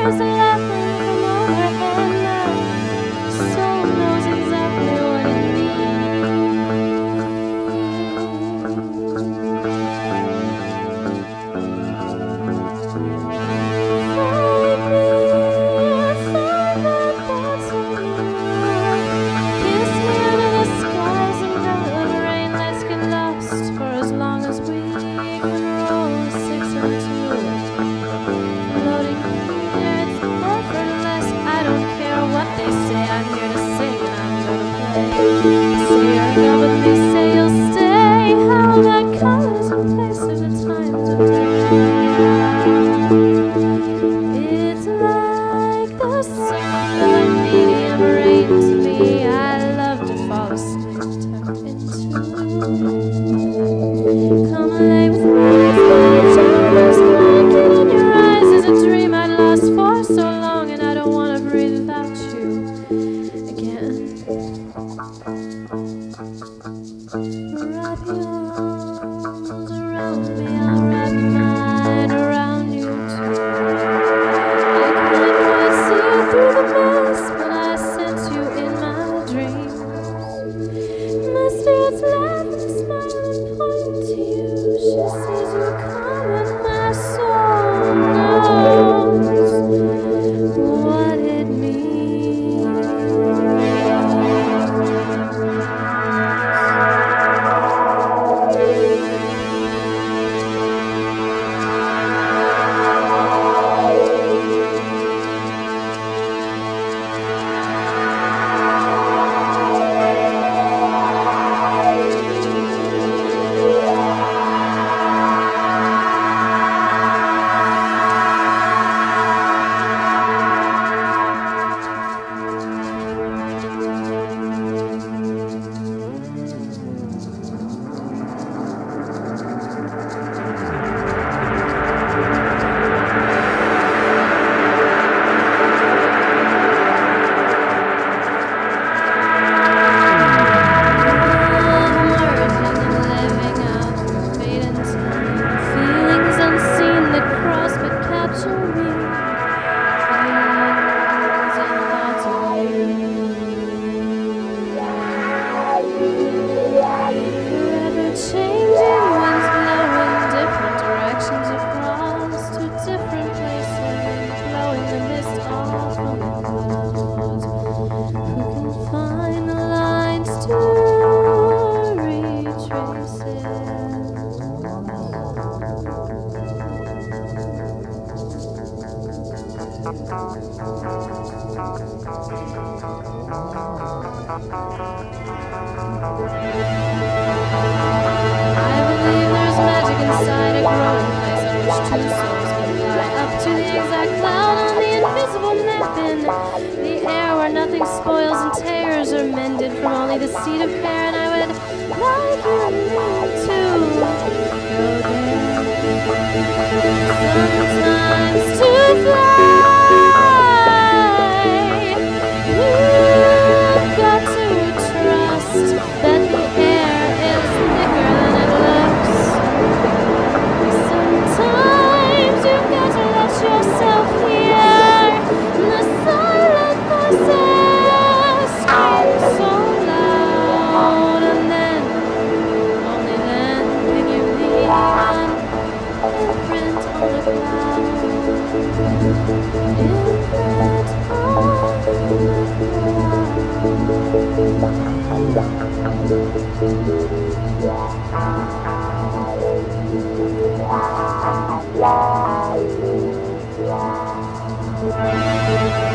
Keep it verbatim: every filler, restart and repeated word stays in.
was laughing from overhead now. Soul knows exactly what it Find me, find my thoughts of you. Kiss me under the skies and the rain. Let's get lost for as long as we can roll six and two. Floating here, it's effortless. I don't care what they say. I'm here to sing and I'm gonna play. Say you're gone with me, say you'll stay. How that colors in place of the times of day. It's like the sound of a medium rain to me. I love to fall asleep tucked into. Come lay with me, it's my jealous blanket in your eyes is a dream I'd lost for so long, and I don't want to breathe without you again. Wrap your arms around me, I'll wrap mine around you too. I can't quite see through the mist, but I sense you in my dreams. My spirits laugh and smile and point to you. She sees you come and my soul knows what it means. Feelings unseen that cross but capture me. Feelings and thoughts of you. Forever changing winds blowing different directions across to different places, blowing the mist off from the clouds. Who can find the lines to retrace it? I believe there's magic inside a growing place on which two souls can fly up to the exact cloud on the invisible map in the air where nothing spoils and tears are mended from only the seed of hair. And I would like you and me to go there. Sometimes to fly. You've got to trust that the air is thicker than it looks. Sometimes you've got to let yourself hear the silent voices scream so loud, and then, only then, can you leave an imprint on the cloud. Imprint on the cloud.